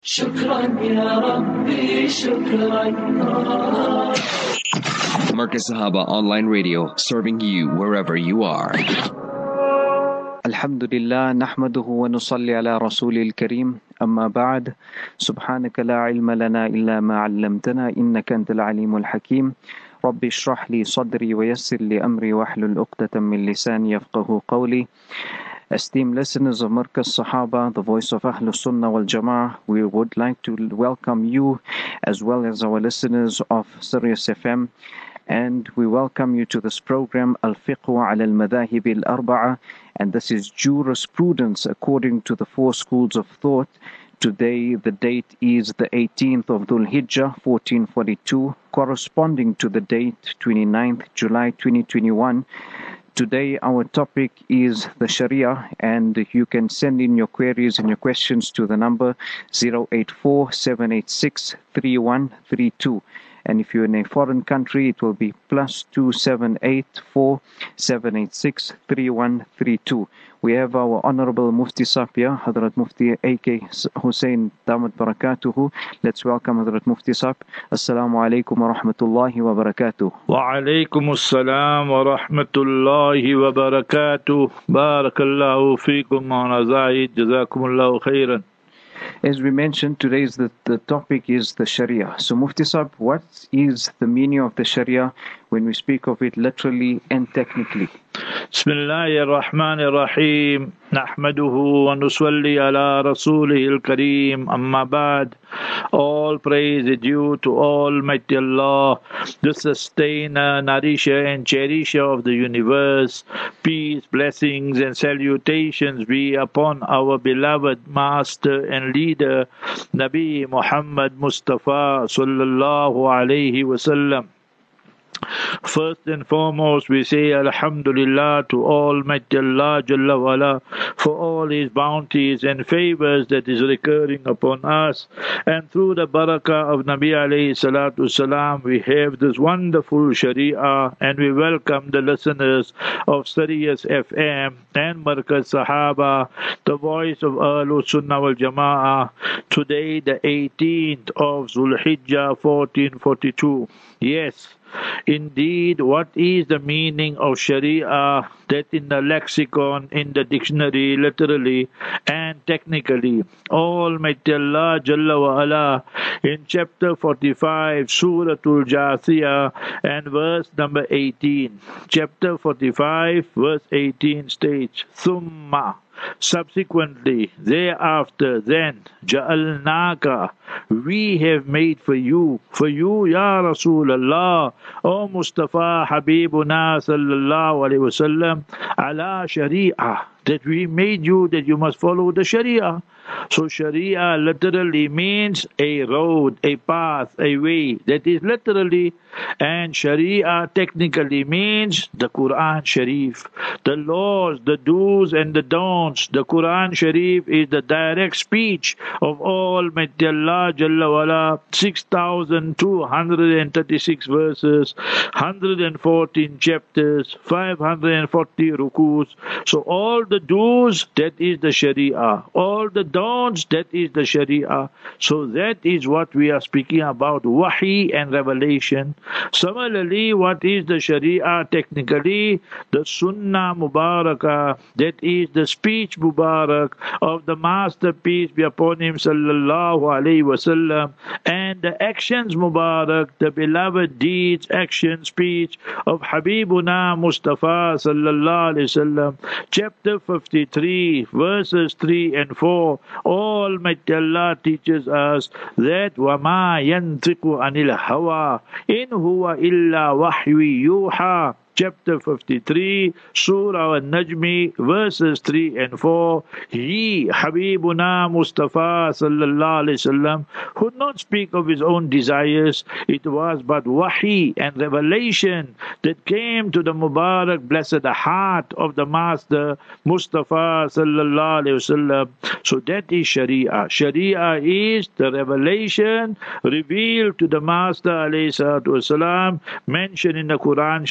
شكرا يا ربي شكرا. Marcus Sahaba Online Radio, serving you wherever you are. الحمد لله نحمده ونصلي على رسول الكريم أما بعد سبحانك لا علم لنا إلا ما علمتنا إنك أنت العليم الحكيم ربي اشرح لي صدري ويسر لي أمري واحلل عقدة من لساني يفقه قولي. Esteemed listeners of Markaz Sahaba, the voice of Ahlus Sunnah wal Jama'ah, we would like to welcome you as well as our listeners of Sirius FM, and we welcome you to this program Al-Fiqh ala al-Madahib al-Arba'a, and this is jurisprudence according to the four schools of thought. Today the date is the 18th of Dhul Hijjah 1442, corresponding to the date 29th July 2021. Today our topic is the Sharia, and you can send in your queries and your questions to the number 084-786-3132. And if you're in a foreign country, it will be +27847863132. We have our Honorable Mufti Sapia, Hadrat Mufti A.K. Hussein Damat Barakatuhu. Let's welcome Hadrat Mufti Sap. Assalamu alaikum wa rahmatullahi wa barakatuh. Wa alaikum assalam wa rahmatullahi wa barakatuh. Barakallahu feekum ma'ana Zaid. Jazakumullahu khairan. As we mentioned, today's the topic is the Sharia. So Mufti Sahib, what is the meaning of the Sharia when we speak of it literally and technically? Bismillahir Rahmanir Rahim. Nahmaduhu wa nusalli ala rasulihil kareem. Amma ba'd. All praise is due to Almighty Allah, the sustainer, nourisher and cherisher of the universe. Peace, blessings and salutations be upon our beloved master and leader, Nabi Muhammad Mustafa sallallahu alayhi wasallam. First and foremost, we say Alhamdulillah to Almighty Allah Jalla wala for all His bounties and favors that is recurring upon us. And through the barakah of Nabi alayhi salatu salam, we have this wonderful Sharia, and we welcome the listeners of Sirius FM and Markaz Sahaba, the voice of Ahlus Sunnah wal Jama'ah. Today, the 18th of Zulhijjah 1442. Yes, indeed, what is the meaning of Sharia? That in the lexicon, in the dictionary, literally and technically, Almighty Allah Jalla wa Ala in chapter 45, Suratul Jathiyah and verse number 18. Chapter 45, verse 18 states, Thumma, subsequently, thereafter, then, Ja'alnaka, we have made for you, Ya Rasulullah, O Mustafa Habibuna sallallahu alayhi wasallam, ala Sharia, that we made you that you must follow the Sharia. So Sharia literally means a road, a path, a way. That is literally. And Sharia technically means the Quran Sharif. The laws, the do's and the don'ts. The Quran Sharif is the direct speech of Almighty Allah Jalla wala. 6,236 verses, 114 chapters, 540 rukus. So all the do's, that is the Sharia. All the don'ts, that is the Sharia. So that is what we are speaking about, Wahi and revelation. Similarly, what is the Sharia technically? The Sunnah Mubarakah, that is the speech Mubarak of the Master, peace be upon him, sallallahu alayhi wasallam, and the actions Mubarak, the beloved deeds, action, speech of Habibuna Mustafa sallallahu alayhi wasallam. Chapter 53, verses 3 and 4, Almighty Allah teaches us that وَمَا يَنْطِقُ عَنِ الْهَوَىٰ إِنْ هُوَ إِلَّا وَحْيٌ يُوحَىٰ. Chapter 53, Surah Al-Najmi, verses 3 and 4. He, Habibuna Mustafa sallallahu alayhi wasallam, could not speak of his own desires. It was but wahi and revelation that came to the Mubarak, blessed heart of the Master Mustafa sallallahu alayhi wasallam. So that is Sharia. Sharia is the revelation revealed to the Master alayhi salatu wasalam, mentioned in the Quran Sharif,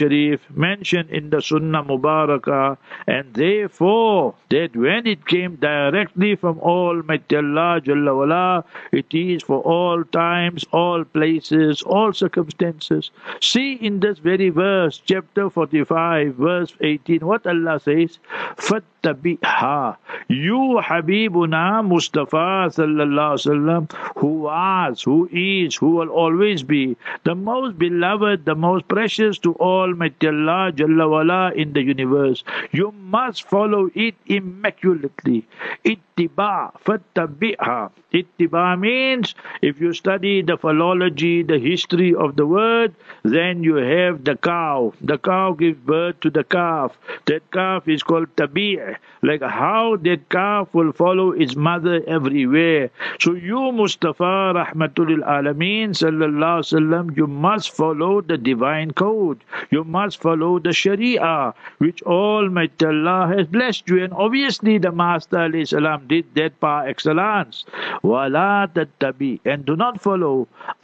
mentioned in the Sunnah Mubarakah, and therefore that when it came directly from Almighty Allah Jalla wala, it is for all times, all places, all circumstances. See in this very verse, chapter 45, verse 18, what Allah says, فَاتَّبِعْهَا. You Habibuna Mustafa sallallahu alaihi wasallam, who was, who is, who will always be the most beloved, the most precious to Almighty Allah Jalla wala in the universe, you must follow it immaculately. Ittiba, fattabi'ha. Ittiba means, if you study the philology, the history of the word, then you have the cow. The cow gives birth to the calf. That calf is called tabi'. Like how that calf will follow its mother everywhere. So you Mustafa Rahmatul Alameen sallallahu alaihi wasallam, you must follow the divine code. You must follow the Sharia, which Almighty Allah has blessed you. And obviously the Master alayhi salam did that par excellence. Wala tattabi, and do not follow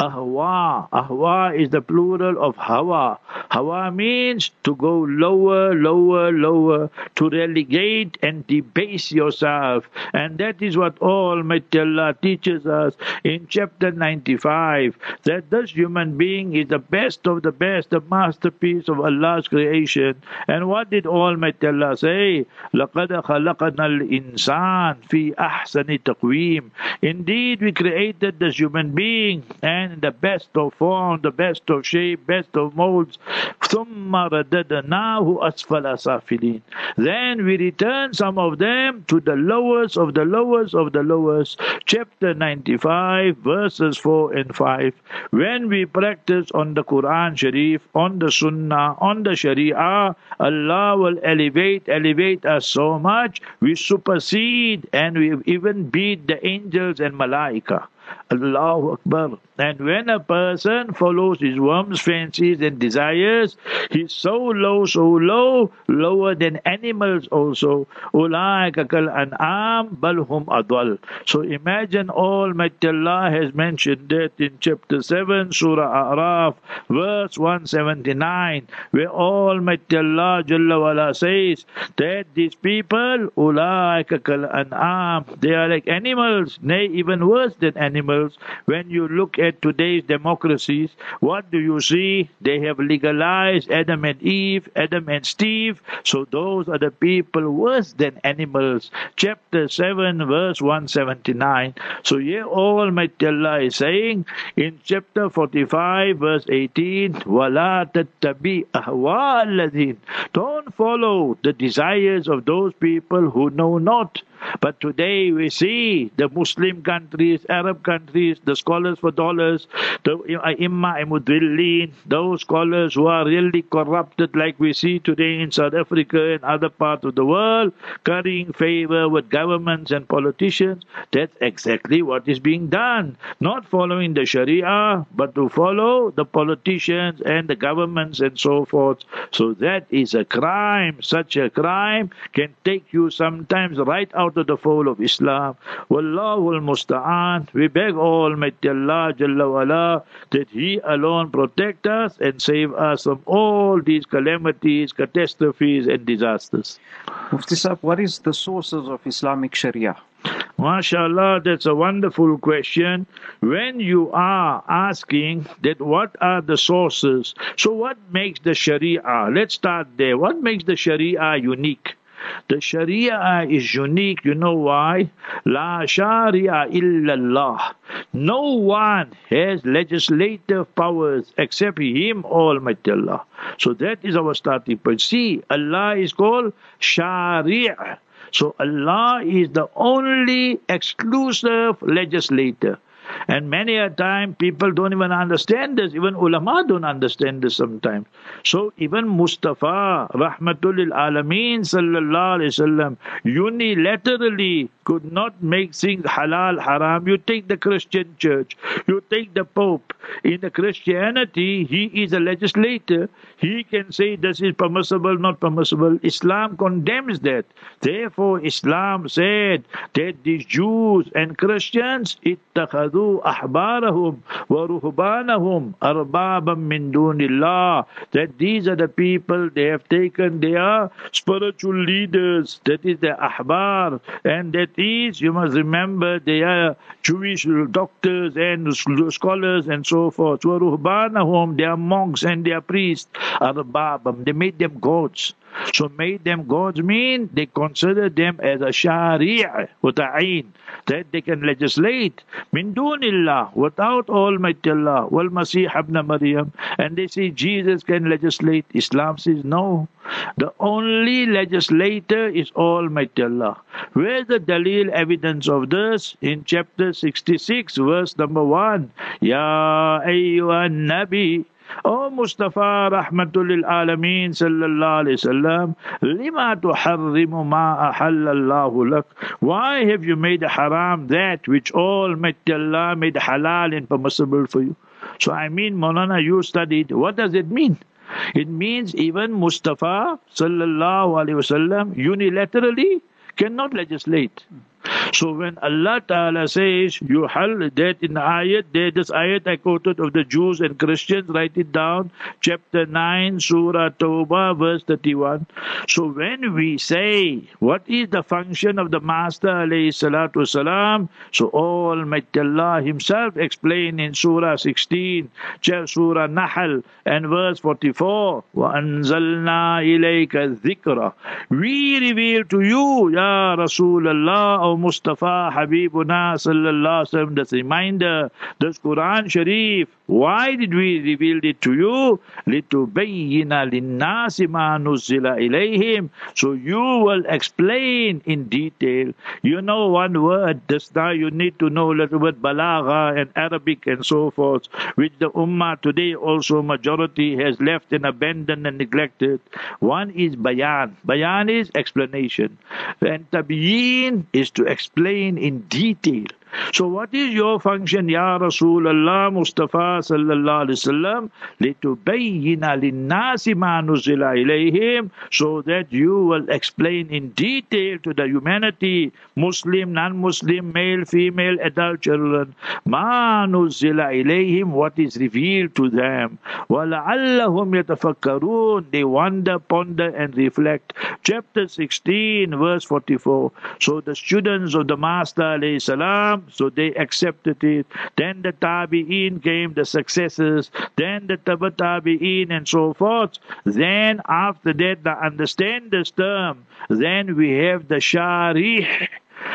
ahwa. Ahwa is the plural of hawa. Hawa means to go lower, lower, lower, to relegate and debase yourself. And that is what Almighty Allah teaches us in chapter 95, that this human being is the best of the best, the masterpiece of Allah's creation. And what did Almighty Allah say? لَقَدْ خَلَقَنَا الْإِنسَانَ فِي أَحْسَنِ تَقْوِيمٍ. Indeed, we created this human being and in the best of form, the best of shape, best of molds. ثُمَّ رَدَدْنَاهُ أَسْفَلَ سَافِلِينَ. Then we return some of them to the lowest of the lowest of the lowest. Chapter 95, verses 4 and 5. When we practice on the Quran Sharif, on the Sunnah, on the Sharia, Allah will elevate us so much, we supersede and we even beat the angels and malaika. Allahu Akbar. And when a person follows his whims, fancies and desires, he's so low, lower than animals also. Ulaika kal an'am bal hum adwal. So imagine Almighty Allah has mentioned that in chapter 7, Surah A'raf, verse 179, where Almighty Allah Jalla wala says that these people, ulaika kal an'am, they are like animals, nay, even worse than animals. When you look at today's democracies, what do you see? They have legalized Adam and Eve, Adam and Steve. So those are the people worse than animals. Chapter 7, verse 179. So here Almighty Allah is saying in chapter 45, verse 18, وَلَا تَتَّبِعْ أَهْوَاءَ الَّذِينَ. Don't follow the desires of those people who know not. But today we see the Muslim countries, Arab countries, the scholars for dollars, the Imma Mudillin, those scholars who are really corrupted like we see today in South Africa and other parts of the world, currying favor with governments and politicians. That's exactly what is being done. Not following the Sharia, but to follow the politicians and the governments and so forth. So that is a crime. Such a crime can take you sometimes right out of the fold of Islam. Wallahu al-musta'an. We beg Almighty Allah Jalla wala that He alone protect us and save us from all these calamities, catastrophes and disasters. Mufti Sahib, what is the sources of Islamic Sharia? MashaAllah, that's a wonderful question. When you are asking that what are the sources, so what makes the Sharia? Let's start there. What makes the Sharia unique? The Sharia is unique. You know why? La Sharia illallah. No one has legislative powers except Him, Almighty Allah. So that is our starting point. See, Allah is called Shari'. So Allah is the only exclusive legislator. And many a time people don't even understand this. Even ulama don't understand this sometimes. So even Mustafa Rahmatul Alameen sallallahu alaihi wasallam unilaterally could not make things halal, haram. You take the Christian church, you take the Pope. In the Christianity, he is a legislator. He can say this is permissible, not permissible. Islam condemns that. Therefore, Islam said that these Jews and Christians, اتخذوا أحبارهم ورهبانهم أربابا من دون الله, that these are the people, they have taken their spiritual leaders, that is the ahbar, and that is, you must remember, they are Jewish doctors and scholars and so forth. وَرُهْبَانَهُمْ, they are monks and they are priests. أَرْبَابًا, they made them gods. So made them gods mean they consider them as a shari' وتعين, that they can legislate min dunillah, without Almighty Allah, wal Masih ibn Maryam, and they say Jesus can legislate. Islam says no. The only legislator is Almighty Allah. Where's the dalil evidence of this? In chapter 66, verse number 1. Ya ayyuhan Nabi, O Mustafa rahmatul lil alameen sallallahu alayhi wasallam, lima tuharrimu ma ahallallahu lak. Why have you made haram that which Almighty Allah made halal and permissible for you? So I mean, Maulana, you studied. What does it mean? It means even Mustafa sallallahu alayhi wasallam unilaterally cannot legislate. So when Allah Ta'ala says, you hal that in the ayat, there this ayat I quoted of the Jews and Christians, write it down, chapter 9, Surah Tawbah, verse 31. So when we say, what is the function of the Master alayhi salatu wasalam? So Almighty Allah Himself explained in Surah 16, Surah Nahl, and verse 44, وَأَنزَلْنَا إِلَيْكَ الذِّكْرَ. We reveal to you, Ya Rasulullah, O Mustafa Habibuna sallallahu alaihi wasallam, this reminder, this Quran Sharif. Why did we reveal it to you? لِتُبَيِّنَ لِلنَّاسِ مَا نُزِّلَ إِلَيْهِمْ. So you will explain in detail. You know one word, this now you need to know a little bit balagha and Arabic and so forth, which the Ummah today also majority has left and abandoned and neglected. One is bayan. Bayan is explanation. And tabyin is to explain in detail. So what is your function, Ya Rasulullah Mustafa sallallahu alaihi wasallam? لِتُبَيِّنَ لِلنَّاسِ مَا نُزِّلَ إِلَيْهِمْ, so that you will explain in detail to the humanity, Muslim, non-Muslim, male, female, adult children, مَا نُزِّلَ إِلَيْهِمْ, what is revealed to them. وَلَعَلَّهُمْ يَتَفَكَّرُونَ, they wonder, ponder and reflect. Chapter 16, verse 44. So the students of the Master alayhi salam, so they accepted it. Then the Tabi'een came, the successors. Then the Taba Tabi'een and so forth. Then after that, the understand this term. Then we have the Sharih.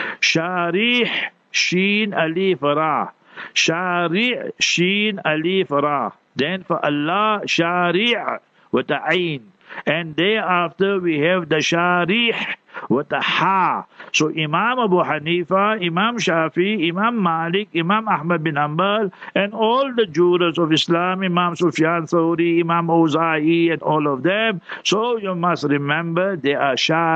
Sharih, Sheen, Alif, Ra. Sharih, Sheen, Alif, Ra. Then for Allah, Shari' with the Ain. And thereafter we have the Sharih with the Ha. So Imam Abu Hanifa, Imam Shafi, Imam Malik, Imam Ahmad bin Hanbal, and all the jurors of Islam, Imam Sufyan Thawri, Imam Awza'i, and all of them. So you must remember they are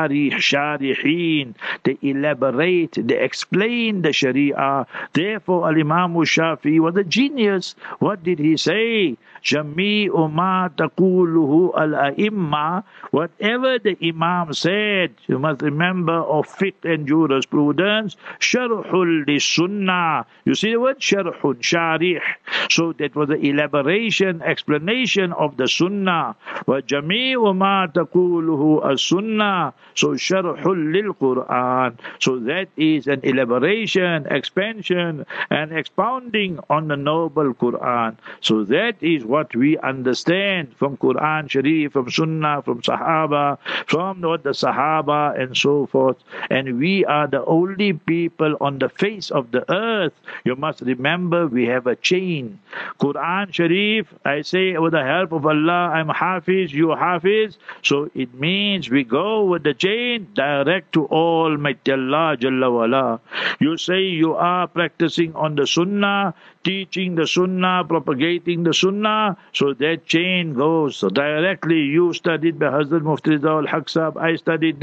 Sharihin. They elaborate, they explain the Sharia. Therefore, Al-Imam Shafi was a genius. What did he say? Jami'u ma taquluhu al-a'imma. Whatever the Imam said, you must remember of fiqh and jurisprudence, sharhul li sunnah. You see the word sharhun, sharih. So that was the elaboration, explanation of the sunnah. Wa jami'u ma taquluhu as-sunnah. So sharhul lil Quran. So that is an elaboration, expansion and expounding on the noble Quran. So that is what we understand from Quran Sharif, from Sunnah, from Sahaba, from what the Sahaba and so forth. And we are the only people on the face of the earth. You must remember we have a chain. Quran Sharif, I say with the help of Allah, I'm Hafiz, you Hafiz. So it means we go with the chain direct to Almighty Allah Jalla wala. You say you are practicing on the Sunnah, teaching the Sunnah, propagating the Sunnah, so that chain goes. So directly you studied by Hazrat Mufti Rizal Haq Sahab, I studied there.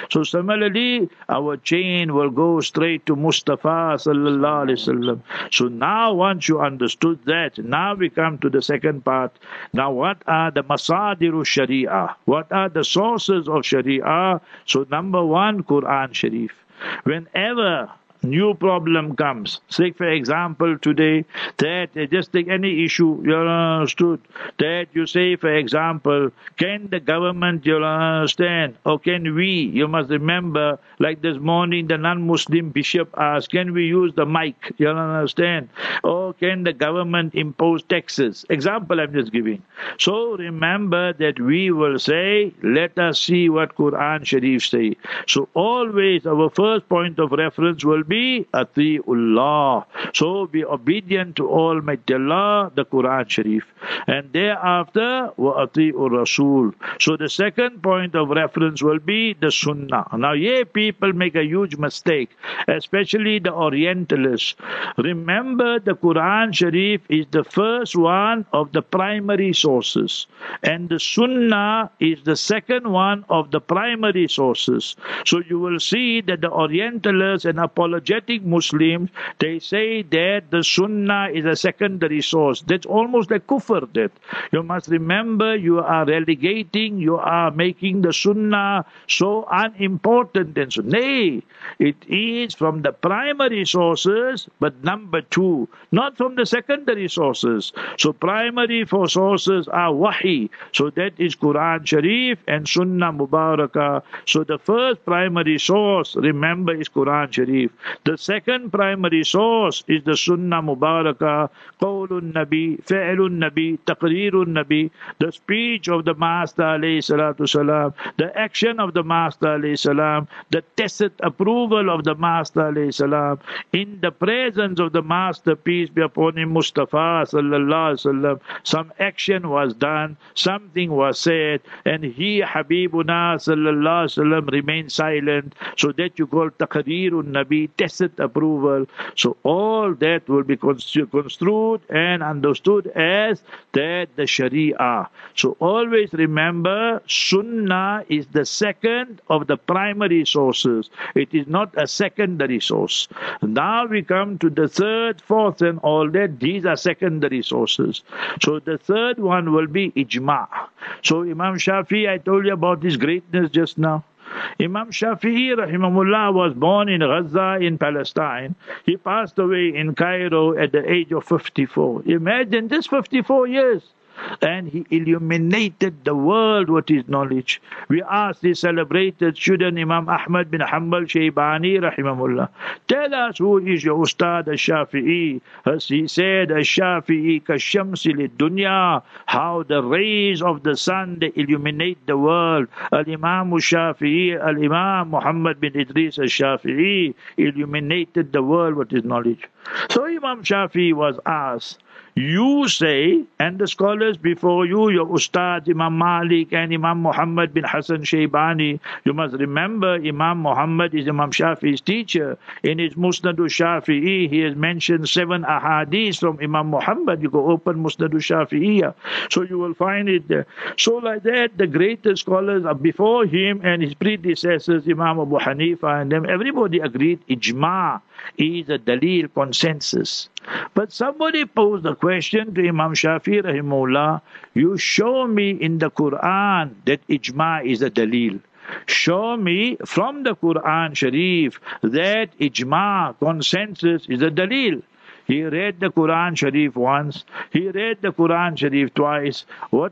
So similarly, our chain will go straight to Mustafa sallallahu alaihi wasallam. So now once you understood that, now we come to the second part. Now what are the masadiru sharia? What are the sources of sharia? So number one, Quran Sharif. Whenever new problem comes, say for example today, that just take any issue, you understood, that you say for example, can the government, you understand, or can we, you must remember, like this morning the non-Muslim bishop asked, can we use the mic, you understand, or can the government impose taxes? Example I'm just giving. So remember that we will say, let us see what Quran Sharif say. So always our first point of reference will be Ati'ullah. So be obedient to Almighty Allah, the Quran Sharif. And thereafter, wa Ati'ur Rasul. So the second point of reference will be the Sunnah. Now here people make a huge mistake, especially the Orientalists. Remember the Quran Sharif is the first one of the primary sources. And the Sunnah is the second one of the primary sources. So you will see that the Orientalists and apologetic Muslims, they say that the Sunnah is a secondary source. That's almost like kufr. That you must remember, you are relegating, you are making the Sunnah so unimportant. And so, nay, it is from the primary sources, but number two, not from the secondary sources. So primary four sources are Wahi. So that is Quran Sharif and Sunnah Mubarakah. So the first primary source, remember, is Quran Sharif. The second primary source is the Sunnah Mubarakah, Qawlun Nabi, Fi'lun Nabi, Taqreerun Nabi, the speech of the Master alayhi salatu salam, the action of the Master alayhi salam, the tacit approval of the Master alayhi salam, in the presence of the Master, peace be upon him, Mustafa sallallahu alaihi wasallam, some action was done, something was said, and he, Habibuna sallallahu alaihi wasallam, remained silent. So that you call Taqreerun Nabi, tacit approval. So all that will be construed and understood as that the Sharia. So always remember, Sunnah is the second of the primary sources. It is not a secondary source. Now we come to the third, fourth, and all that. These are secondary sources. So the third one will be Ijma. So Imam Shafi'i, I told you about his greatness just now. Imam Shafi'i rahimahullah was born in Gaza in Palestine. He passed away in Cairo at the age of 54. Imagine this, 54 years. And he illuminated the world with his knowledge. We asked the celebrated student Imam Ahmad bin Hanbal Shaybani rahimahullah, tell us who is your Ustad al-Shafi'i. As he said, al-Shafi'i kashamsi lid-dunya, how the rays of the sun, they illuminate the world. Al-Imam al-Shafi'i, al-Imam Muhammad bin Idris al-Shafi'i illuminated the world with his knowledge. So Imam Shafi'i was asked, you say, and the scholars before you, your Ustad Imam Malik and Imam Muhammad bin Hassan Shaybani, you must remember Imam Muhammad is Imam Shafi'i's teacher. In his Musnad al-Shafi'i, he has mentioned 7 ahadith from Imam Muhammad. You go open Musnad al-Shafi'iyah, so you will find it there. So like that, the greatest scholars are before him and his predecessors, Imam Abu Hanifa and them, everybody agreed Ijma is a dalil, consensus. But somebody posed a question to Imam Shafi'i rahimahullah, you show me in the Quran that Ijma is a dalil. Show me from the Quran Sharif that Ijma, consensus, is a dalil. He read the Quran Sharif once, he read the Quran Sharif twice.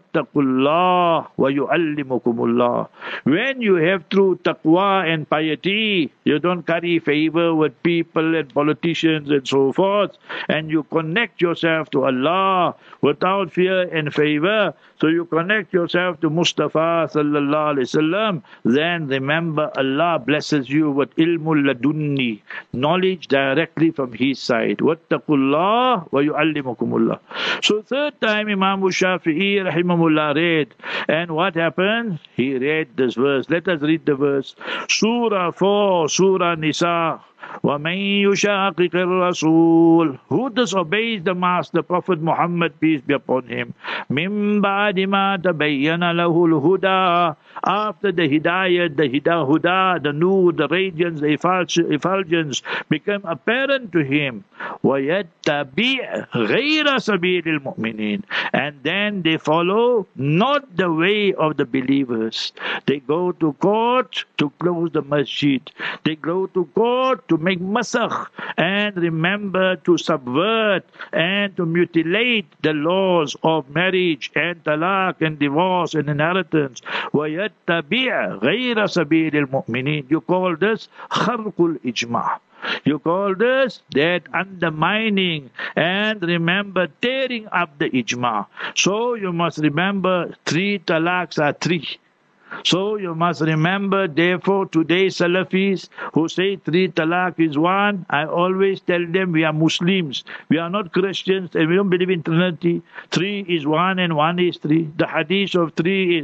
Wattaqullah wa yu'allimukumullah. When you have true taqwa and piety, you don't carry favor with people and politicians and so forth, and you connect yourself to Allah without fear and favor. So you connect yourself to Mustafa sallallahu alaihi wasallam, then remember Allah blesses you with ilmul ladunni, knowledge directly from His side. Wattaqullah wa yu'allimukumullah. So third time Imam Shafi'i rahimahullah read, and what happened? He read this verse. Let us read the verse. Surah 4, Surah Nisa. وَمَن يُشَاقِقِ الرَّسُولِ, who disobeys the Master, Prophet Muhammad, peace be upon him, مِن بَعْدِ مَا تَبَيَّنَ لَهُ الْهُدَى, after the hidayat, the huda, the nur, the radiance, the effulgence become apparent to him, وَيَتَّبِعْ غَيْرَ سَبِيلِ الْمُؤْمِنِينَ, and then they follow not the way of the believers. They go to court to close the masjid. They go to court to make masakh, and remember to subvert and to mutilate the laws of marriage and talaq and divorce and inheritance. وَيَتَّبِعْ غَيْرَ سَبِيلِ الْمُؤْمِنِينَ. You call this kharqul ijma'. You call this that undermining, and remember tearing up the ijma'. So you must remember 3 talaqs are 3. So you must remember, therefore, today Salafis who say 3 talaq is 1, I always tell them we are Muslims. We are not Christians and we don't believe in Trinity. 3 is 1 and 1 is 3. The hadith of 3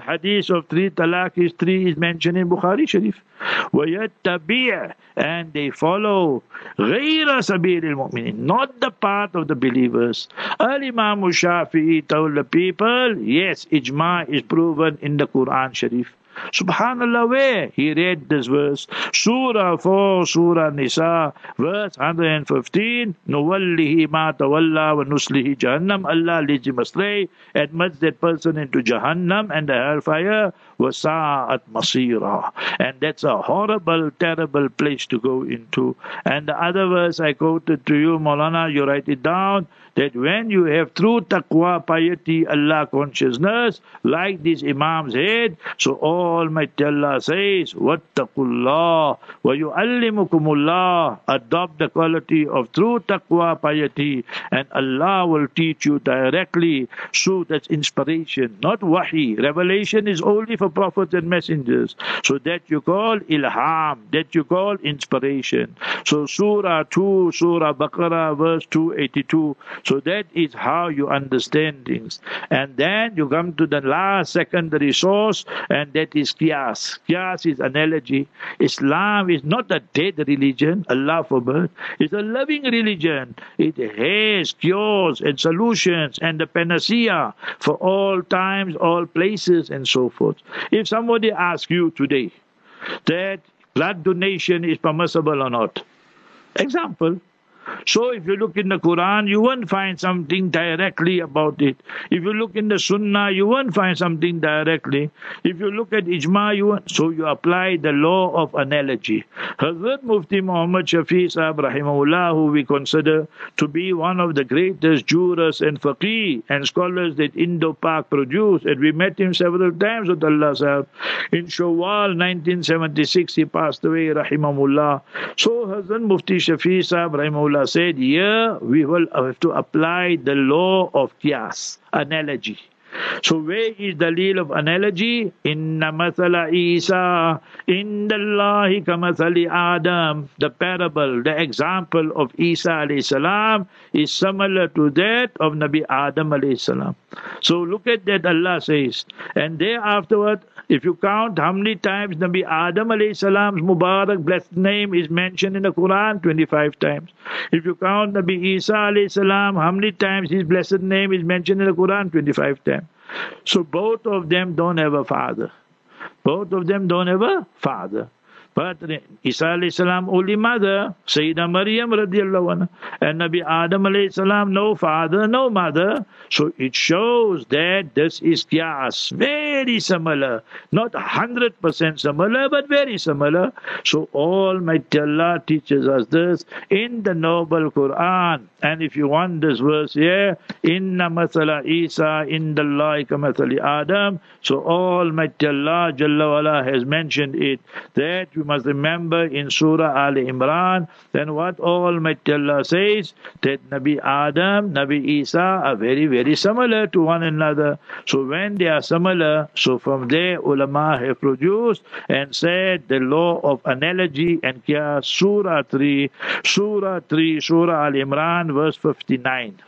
talaq is 3 is mentioned in Bukhari Sharif. وَيَتَّبِعْ, and they follow غَيْرَ سَبِيلِ الْمُؤْمِنِينَ, not the path of the believers. Al-Imam Shafi'i told the people, yes, ijma' is proven in the Quran Sharif. Subhanallah, where? He read this verse, Surah 4, Surah Nisa, verse 115, Nuwallihi ma tawalla wa nuslihi Jahannam, Allah leads him astray, admits that person into Jahannam and the hellfire, wa sa'at masira, and that's a horrible, terrible place to go into. And the other verse I quoted to you, Maulana, you write it down, that when you have true taqwa, piety, Allah consciousness, like these Imams had, so Almighty Allah says, Wattaqullah wa yu'allimukumullah, adopt the quality of true taqwa, piety, and Allah will teach you directly. So that's inspiration, not wahi. Revelation is only for prophets and messengers. So that you call ilham, that you call inspiration. So Surah 2, Surah Baqarah, verse 282. So that is how you understand things. And then you come to the last secondary source, and that is qiyas. Qiyas is analogy. Islam is not a dead religion, Allah forbid. It's a living religion. It has cures and solutions and the panacea for all times, all places, and so forth. If somebody asks you today that blood donation is permissible or not, example, so if you look in the Quran, you won't find something directly about it. If you look in the Sunnah, you won't find something directly. If you look at Ijma, you won't. So you apply the law of analogy. Hazrat Mufti Muhammad Shafi Sahib Rahimahullah, who we consider to be one of the greatest jurists and faqih and scholars that Indo-Pak produced, and we met him several times with Allah Sahib. In Shawwal 1976, he passed away, Rahimahullah. So Hazrat Mufti Shafi Sahib Rahimahullah said, here we will have to apply the law of qiyas, analogy. So where is the dalil of analogy? Inna mathala Isa indallahi kamathali Adam. The parable, the example of Isa alayhi salam is similar to that of Nabi Adam alayhi salam. So look at that, Allah says. And thereafterward, if you count how many times Nabi Adam alayhi salam's Mubarak blessed name is mentioned in the Quran, 25 times. If you count Nabi Isa alayhi salam, how many times his blessed name is mentioned in the Quran, 25 times. So both of them don't have a father. Both of them don't have a father. But Isa alayhi salam only mother, Sayyidah Maryam radiallahu anha, and Nabi Adam alayhi salam no father, no mother. So it shows that this is qiyas, very similar, not 100% similar, but very similar. So Almighty Allah teaches us this in the noble Quran. And if you want this verse here, Inna mathala Isa indallahi kamathali Adam. So Almighty Allah Jalla wala has mentioned it, that you must remember in Surah Al Imran, then what Almighty Allah says, that Nabi Adam, Nabi Isa are very, very similar to one another. So when they are similar, so from there ulama have produced and said the law of analogy and qiyas. Surah 3, Surah Al Imran, verse 59,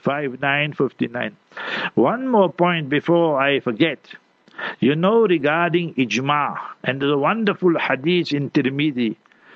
59. One more point before I forget. You know, regarding ijma', and there's a wonderful hadith in Tirmidhi,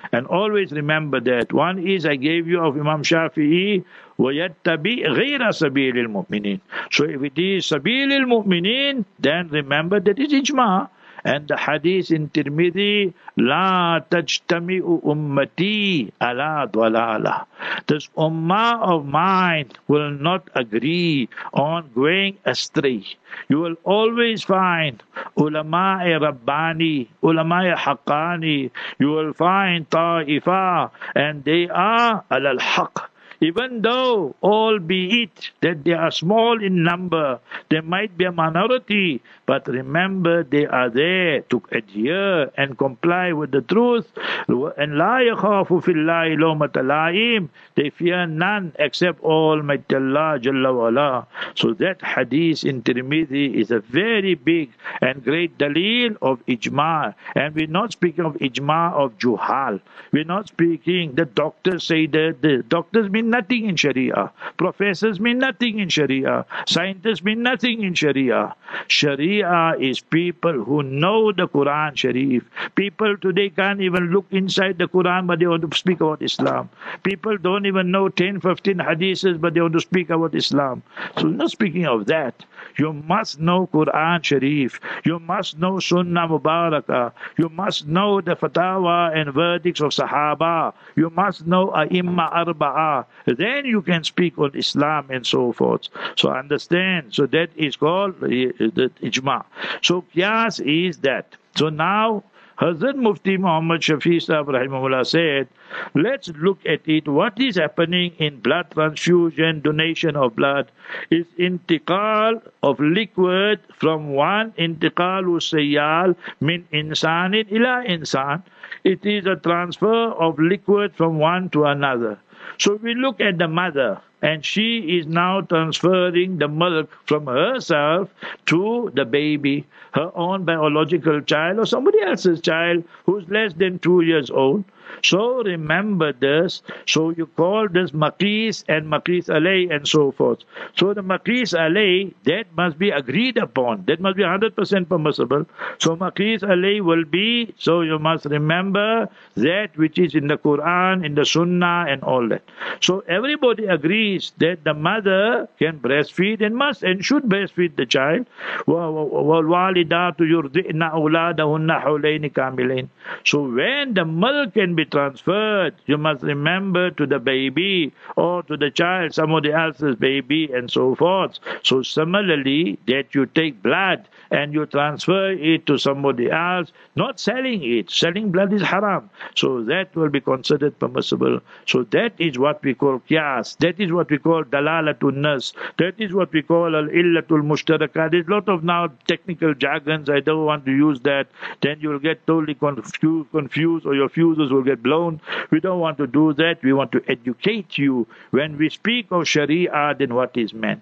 And always remember that. One is I gave you of Imam Shafi'i, وَيَتَّبِي غَيْرَ سَبِيلِ الْمُؤْمِنِينَ. So if it is سَبِيلِ الْمُؤْمِنِينَ, then remember that is ijma. And the hadith in Tirmidhi, La tajtami'u ummati ala dwalala. This ummah of mine will not agree on going astray. You will always find ulama-e Rabbani, ulama-e Haqqani. You will find ta'ifa, and they are al-haq. Even though, albeit that they are small in number, they might be a minority, but remember they are there to adhere and comply with the truth. And la yakhafu fillahi lawmata la'im. They fear none except Almighty Allah Jalla wa Ala. So that hadith in Tirmidhi is a very big and great dalil of ijma. And we're not speaking of ijma of juhal. We're not speaking, the doctors say that the doctors mean nothing in Sharia. Professors mean nothing in Sharia. Scientists mean nothing in Sharia. Sharia is people who know the Quran Sharif. People today can't even look inside the Quran, but they want to speak about Islam. People don't even know 10, 15 hadiths, but they want to speak about Islam. So we're not speaking of that. You must know Quran Sharif. You must know Sunnah Mubarakah. You must know the fatwa and verdicts of Sahaba. You must know A'imma Arba'ah. Then you can speak on Islam and so forth. So understand. So that is called the ijma. So qiyas is that. So now Hazrat Mufti Muhammad Shafi Sahib Rahimahullah said, let's look at it. What is happening in blood transfusion, donation of blood, is intiqal of liquid from one intiqalu sayyal min insanin ila insan. It is a transfer of liquid from one to another. So we look at the mother, and she is now transferring the milk from herself to the baby, her own biological child or somebody else's child who's less than 2 years old. So remember this. So you call this maqis and maqis alay and so forth. So the maqis alay, that must be agreed upon. That must be 100% permissible. So maqis alay will be, so you must remember that which is in the Quran, in the Sunnah and all that. So everybody agrees that the mother can breastfeed and must and should breastfeed the child. وَالْوَالِدَاتُ يُرْضِئْنَ أَوْلَادَهُنَّ حَوْلَيْنِ كَامِلَيْنِ. So when the milk can be transferred, you must remember to the baby or to the child, somebody else's baby and so forth. So similarly, that you take blood and you transfer it to somebody else, not selling it. Selling blood is haram. So that will be considered permissible. So that is what we call qiyas. That is what we call dalalatul nas. That is what we call al-illatul mushtaraka. There's a lot of now technical jargons. I don't want to use that. Then you'll get totally confused or your fuses will get blown. We don't want to do that. We want to educate you. When we speak of Sharia, then what is meant?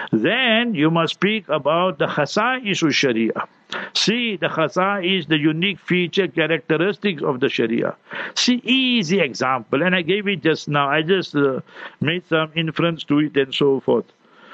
Then you must speak about the khasa'is of Sharia. See, the khasa'is, the unique feature, characteristics of the Sharia. See, easy example, and I gave it just now. I just made some inference to it and so forth.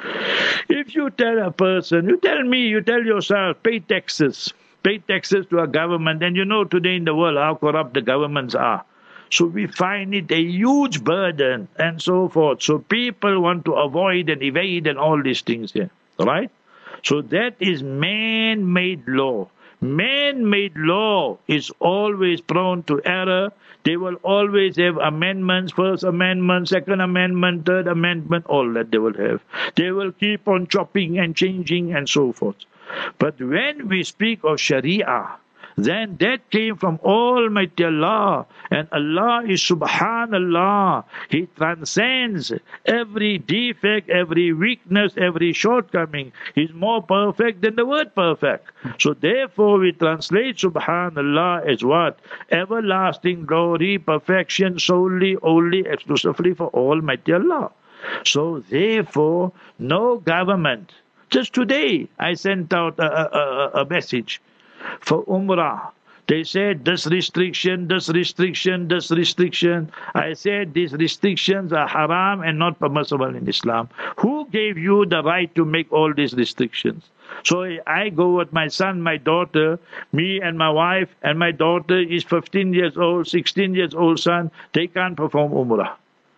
If you tell a person, you tell me, you tell yourself, pay taxes to a government, and you know today in the world how corrupt the governments are. So we find it a huge burden and so forth. So people want to avoid and evade and all these things here. Right? So that is man-made law. Man-made law is always prone to error. They will always have amendments, First Amendment, Second Amendment, Third Amendment, all that they will have. They will keep on chopping and changing and so forth. But when we speak of Sharia, then that came from Almighty Allah. And Allah is Subhanallah. He transcends every defect, every weakness, every shortcoming. He's more perfect than the word perfect. So therefore we translate Subhanallah as what? Everlasting glory, perfection, solely, only, exclusively for Almighty Allah. So therefore, no government. Just today, I sent out a message for Umrah They said this restriction, this restriction, this restriction. I said these restrictions are haram and not permissible in Islam. Who gave you the right to make all these restrictions? So I go with my son, my daughter, me and my wife, and my daughter is 15 years old, 16 years old son. They can't perform Umrah.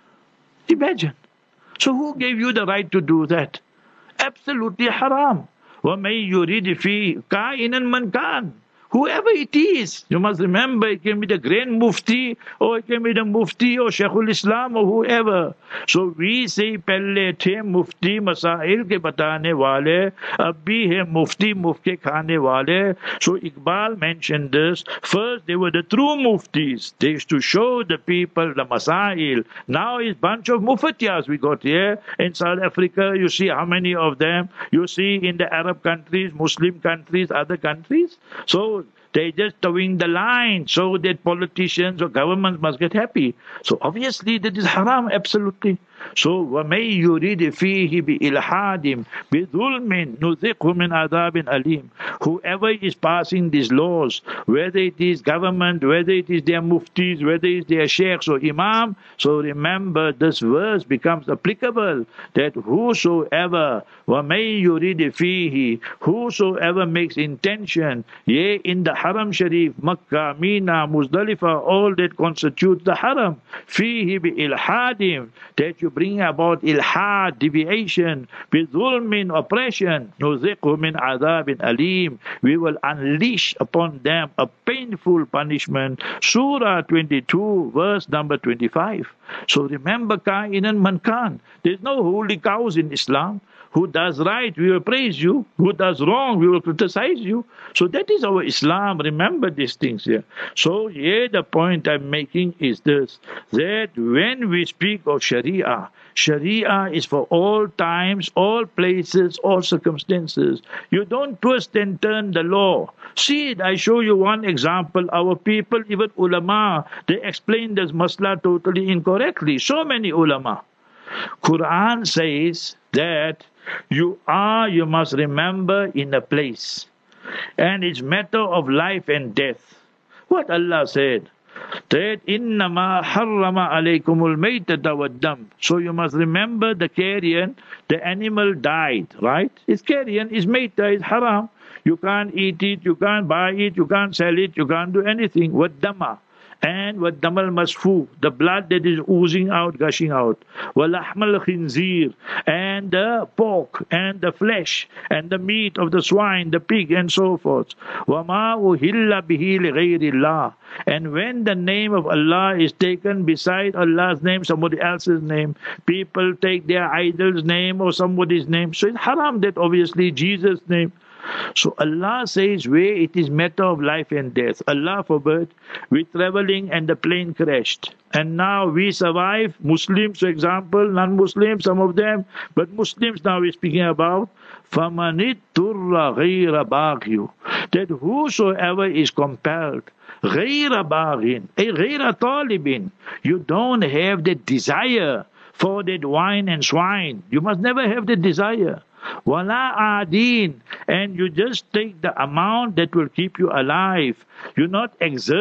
Imagine. So who gave you the right to do that? Absolutely haram. وَمَن يُرِدْ فِيهِ كَائِنًا مَنْ كَانَ. Whoever it is, you must remember, it can be the Grand Mufti, or it can be the Mufti, or Shaykhul Islam, or whoever. So we say, pehle the Mufti masail ke batane wale, abhi hai Mufti mufke khane wale. So Iqbal mentioned this. First, they were the true Muftis. They used to show the people the masail. Now it's bunch of Mufatiyas we got here. In South Africa, you see how many of them. You see in the Arab countries, Muslim countries, other countries. So they just towing the line so that politicians or governments must get happy. So obviously that is haram, absolutely. So وَمَن يُرِدْ فِيهِ بِإِلْحَادٍ بِظُلْمٍ نُذِقْهُ مِنْ عَذَابٍ أَلِيمٍ. Whoever is passing these laws, whether it is government, whether it is their muftis, whether it is their sheikhs or imam, so remember this verse becomes applicable that whosoever وَمَن يُرِدْ فِيهِ, whosoever makes intention, yea, in the Haram Sharif, Makkah, Mina, Muzdalifah, all that constitutes the Haram, فِيهِ بِإِلْحَادٍ, that you bring about ilhad, deviation, bizulmin, oppression, nuziqhu min adhabin alim, we will unleash upon them a painful punishment. Surah 22, verse number 25. So remember, Ka'inan man kan. There's no holy cows in Islam. Who does right, we will praise you. Who does wrong, we will criticize you. So that is our Islam. Remember these things here. So here the point I'm making is this, that when we speak of Sharia, Sharia is for all times, all places, all circumstances. You don't twist and turn the law. See it, I show you one example. Our people, even ulama, they explain this masla totally incorrectly. So many ulama. Quran says that you must remember in a place. And it's matter of life and death. What Allah said? That innama harrama alaykumul maytata waddam. So you must remember the carrion, the animal died, right? It's carrion, it's mayta, it's haram. You can't eat it, you can't buy it, you can't sell it, you can't do anything. Waddama. And wadamal masfu, the blood that is oozing out, gushing out. Walahmal khinzir, and the pork, and the flesh, and the meat of the swine, the pig, and so forth. Wama uhilla bihi li ghayrillah. And when the name of Allah is taken beside Allah's name, somebody else's name, people take their idol's name or somebody's name. So it's haram that obviously Jesus' name. So Allah says where it is matter of life and death. Allah forbid, we're traveling and the plane crashed. And now we survive, Muslims for example, non-Muslims, some of them, but Muslims now we're speaking about. فَمَنِ اضْطُرَّ غَيْرَ بَاغٍ, that whosoever is compelled, غَيْرَ بَاغٍ, غَيْرَ طَالِبٍ, you don't have the desire for that wine and swine. You must never have the desire. Wala adin, and you just take the amount that will keep you alive. You're not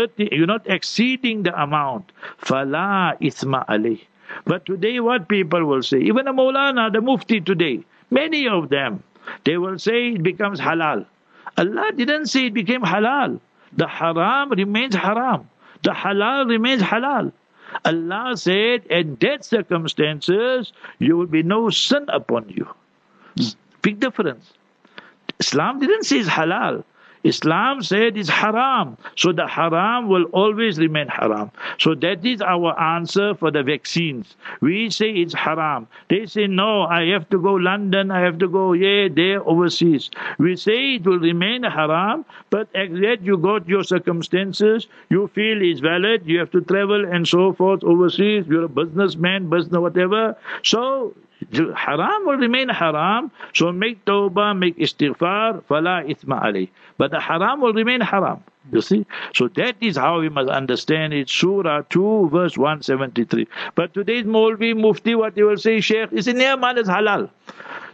exceeding the amount. Fala ithma alayh. But today what people will say, even the Maulana, the Mufti today, many of them, they will say it becomes halal. Allah didn't say it became halal. The haram remains haram. The halal remains halal. Allah said, in that circumstances, you will be no sin upon you. Big difference. Islam didn't say it's halal. Islam said it's haram. So the haram will always remain haram. So that is our answer for the vaccines. We say it's haram. They say, no, I have to go London, I have to go there, overseas. We say it will remain haram, but as yet you got your circumstances, you feel it's valid, you have to travel and so forth overseas, you're a businessman, whatever. So haram will remain haram. So make tawbah, make istighfar, fala ithma alayh. But the haram will remain haram. You see? So that is how we must understand it. Surah 2, verse 173. But today's Maulvi, Mufti, what he will say, Sheikh, is in man is halal.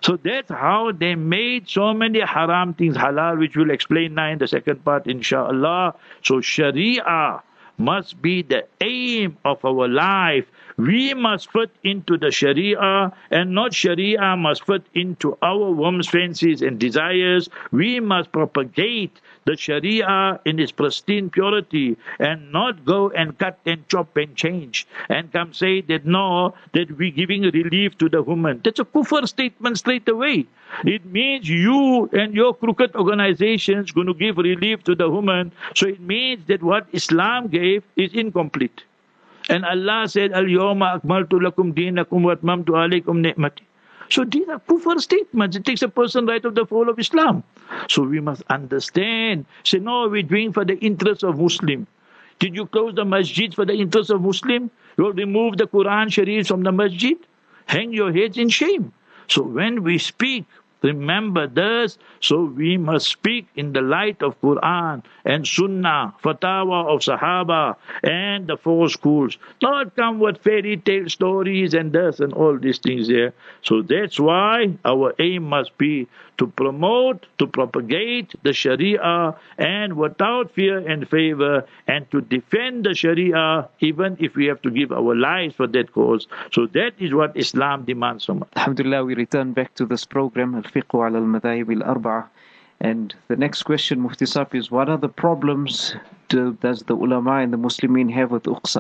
So that's how they made so many haram things halal, which we'll explain now in the second part, inshallah. So Sharia must be the aim of our life. We must fit into the Sharia, and not Sharia must fit into our whims, fancies and desires. We must propagate the Sharia in its pristine purity, and not go and cut and chop and change and come say that no, that we're giving relief to the woman. That's a kufr statement straight away. It means you and your crooked organizations going to give relief to the woman. So it means that what Islam gave is incomplete. And Allah said, Al-Yawma akmaltu lakum dinakum wa atmamtu alaykum ni'mati. So these are kufr statements. It takes a person right of the fall of Islam. So we must understand. Say, no, we're doing for the interest of Muslim. Did you close the masjid for the interest of Muslim? You'll remove the Quran Sharif from the masjid? Hang your heads in shame. So when we speak, remember this, so we must speak in the light of Quran and Sunnah, Fatawa of Sahaba and the four schools. Not come with fairy tale stories and this and all these things here. So that's why our aim must be to promote, to propagate the Sharia, and without fear and favor, and to defend the Sharia even if we have to give our lives for that cause. So that is what Islam demands from us. Alhamdulillah, we return back to this program, Al-Fiqh ala al-Madhahib al-Arba'a. And the next question, Mufti Saab, is what are the problems does the ulama and the Muslimin have with Uqsa?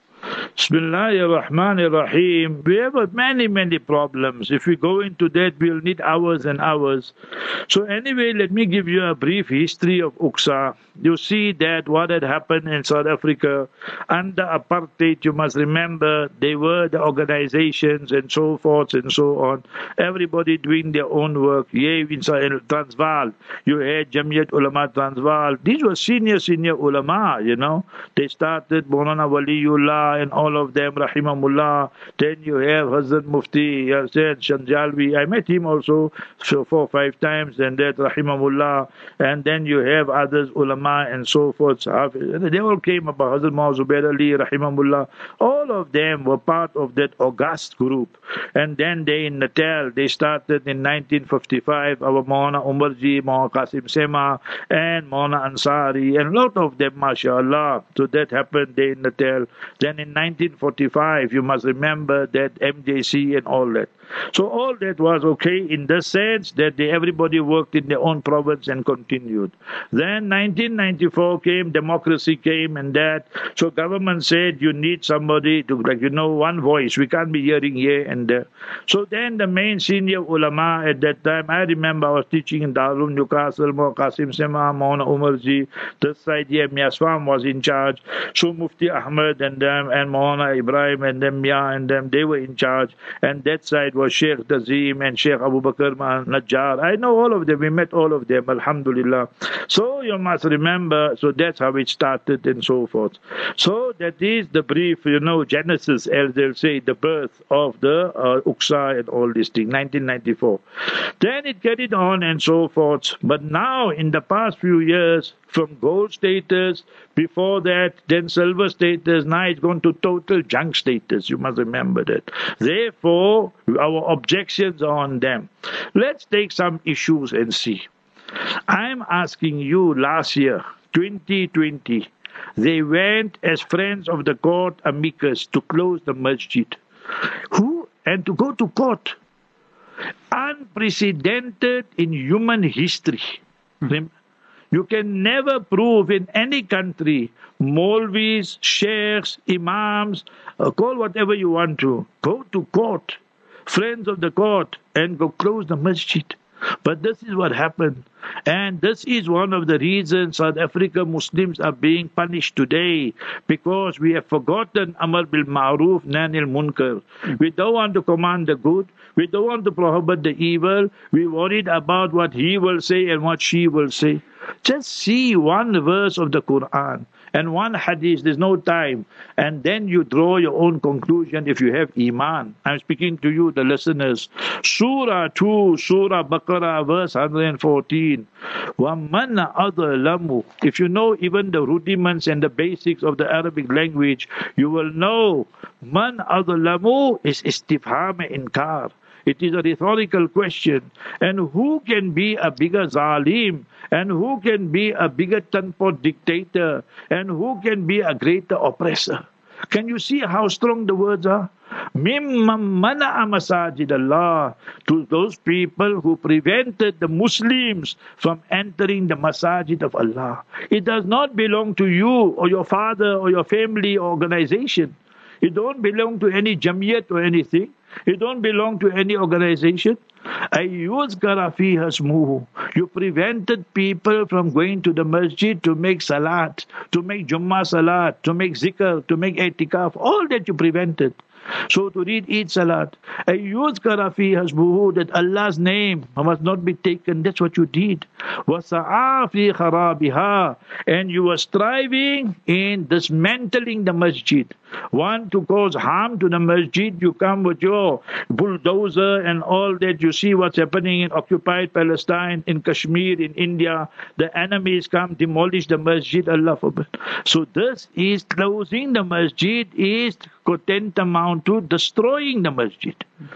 Bismillahir Rahmanir Rahim. We have many problems. If we go into that, we'll need hours and hours. So anyway, let me give you a brief history of Uqsa. You see that what had happened in South Africa under apartheid, you must remember, they were the organizations and so forth and so on. Everybody doing their own work. Here in Transvaal, you had Jamiyat Ulama Transvaal. These were senior ulama, you know. They started Maulana Waliullah and all of them, rahimahullah. Then you have Hazrat Mufti Hussain Shanjalvi. I met him also 4 or 5 times, and that, rahimahullah. And then you have others, ulama and so forth. They all came about Hazrat Maw Zubair Ali, rahimahullah. All of them were part of that august group. And then they in Natal, they started in 1955, our Maulana Umarji, Maulana Qasim Sema, and Maulana Ansari, and a lot of them, mashallah. So that happened there in Natal. Then in 1945, you must remember that MJC and all that. So all that was okay in the sense that everybody worked in their own province and continued. Then 1994 came, democracy came and that. So government said you need somebody to, one voice. We can't be hearing here and there. So then the main senior ulama at that time, I remember I was teaching in Darul Newcastle, Maulana Qasim Sema, Maulana Umarji. This side here, Miaswam was in charge. So Mufti Ahmed and them, and Maulana Ibrahim and them, Mia and them, they were in charge. And that side was Sheikh Tazim and Sheikh Abu Bakr Najjar. I know all of them. We met all of them, alhamdulillah. So you must remember, so that's how it started and so forth. So that is the brief, Genesis, as they'll say, the birth of the Uqsa and all these things, 1994. Then it carried on and so forth. But now, in the past few years, from gold status, before that, then silver status, now it's gone to total junk status. You must remember that. Therefore, our objections are on them. Let's take some issues and see. I'm asking you, last year, 2020, they went as friends of the court amicus to close the masjid. Who? And to go to court. Unprecedented in human history. You can never prove in any country, Maulvis, Sheikhs, Imams, call whatever you want to, go to court, friends of the court, and go close the masjid. But this is what happened. And this is one of the reasons South Africa Muslims are being punished today, because we have forgotten Amar bil Ma'ruf, Nahy anil Munkar. We don't want to command the good. We don't want to prohibit the evil. We worried about what he will say and what she will say. Just see one verse of the Quran and one hadith, there's no time, and then you draw your own conclusion if you have Iman. I'm speaking to you, the listeners. Surah 2, Surah Baqarah, verse 114. وَمَنْ أَظْلَمُ. If you know even the rudiments and the basics of the Arabic language, you will know Man أَظْلَمُ is istifham inkar. It is a rhetorical question. And who can be a bigger zalim? And who can be a bigger tanpot dictator? And who can be a greater oppressor? Can you see how strong the words are? Mimman mana'a masajid Allah, to those people who prevented the Muslims from entering the masajid of Allah. It does not belong to you or your father or your family or organization. It don't belong to any jamiyat or anything. It don't belong to any organization. Ayyuzkara fiha ismuhu. You prevented people from going to the masjid to make salat, to make Jummah salat, to make zikr, to make i'tikaf. All that you prevented. So to read each salat, ayyuzkara fiha ismuhu, that Allah's name must not be taken. That's what you did. Wasa'a fi kharabiha, and you were striving in dismantling the masjid. Want to cause harm to the masjid, you come with your bulldozer and all that. You see what's happening in occupied Palestine, in Kashmir, in India. The enemies come, demolish the masjid, Allah forbid. So this is closing the masjid, is tantamount to destroying the masjid.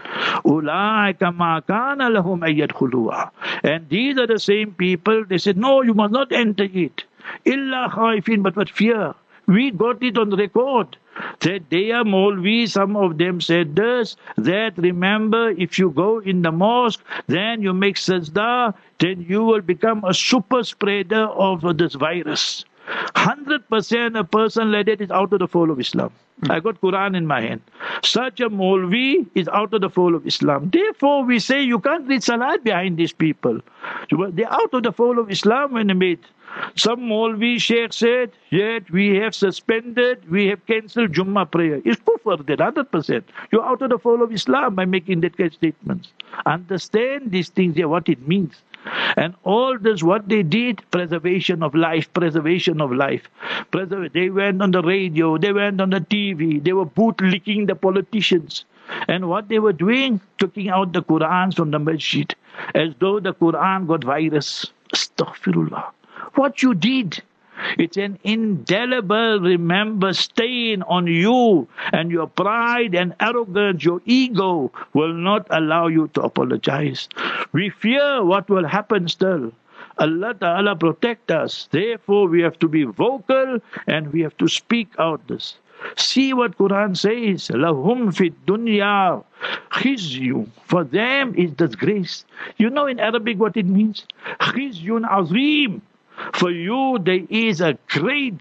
Ulaika ma kana lahum an yadkhuluha. And these are the same people, they said, no, you must not enter it. Illa khaifin, but with fear. We got it on record. That they are Maulvi, some of them said this, that remember, if you go in the mosque, then you make sajda, then you will become a super spreader of this virus. 100% a person like that is out of the fold of Islam. I got Quran in my hand. Such a Maulvi is out of the fold of Islam. Therefore, we say you can't read Salat behind these people. They're out of the fold of Islam when they made. Some Maulvi Sheikh said, yet we have suspended, we have cancelled Jummah prayer. It's kufr, that 100%. You're out of the fold of Islam by making that kind of statements. Understand these things here, what it means. And all this, what they did, preservation of life, preservation of life. They went on the radio, they went on the TV, they were bootlicking the politicians. And what they were doing, taking out the Qur'ans from the masjid, as though the Qur'an got virus. Astaghfirullah. What you did, it's an indelible, remember, stain on you, and your pride and arrogance, your ego will not allow you to apologize. We fear what will happen still. Allah Ta'ala protect us. Therefore, we have to be vocal and we have to speak out this. See what Quran says. Lahum fit dunya khizyu. For them is disgrace. You know in Arabic what it means? Khizyun azim. For you there is a great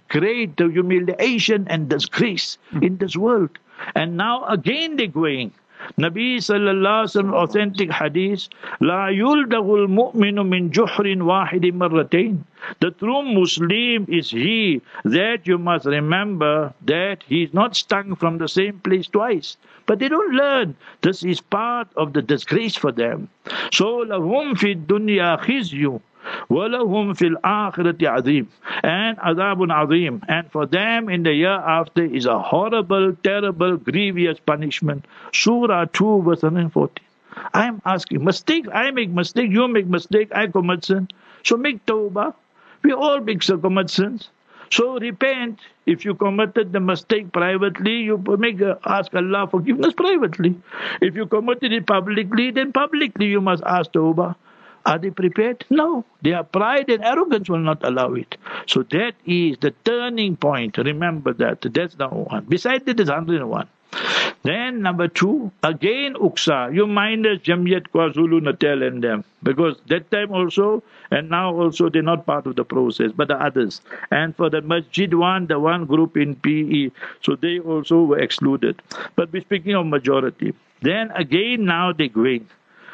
humiliation and disgrace in this world. And now again they're going. Nabi sallallahu alaihi wasallam, authentic hadith, la yuldagul mu'minu min juhrin wahidin marratain. The true Muslim is he that you must remember that he is not stung from the same place twice. But they don't learn. This is part of the disgrace for them. So lahum fi dunya khizyu. وَلَهُمْ فِي الْآخِرَةِ عَظِيمٌ, and adabun azim, and for them in the year after is a horrible, terrible, grievous punishment. Surah 2 verse 114. I am asking, mistake, I make mistake, you make mistake, I commit sin. So make tawbah. We all make commit sins. So repent. If you committed the mistake privately, you ask Allah forgiveness privately. If you committed it publicly, then publicly you must ask tawbah. Are they prepared? No. Their pride and arrogance will not allow it. So that is the turning point. Remember that. That's number one. Besides that, there's 101. Then number two, again Uksa. You minders Jamiyat KwaZulu Natal and them. Because that time also, and now also, they're not part of the process, but the others. And for the Masjid one, the one group in PE, so they also were excluded. But we're speaking of majority. Then again now they're going.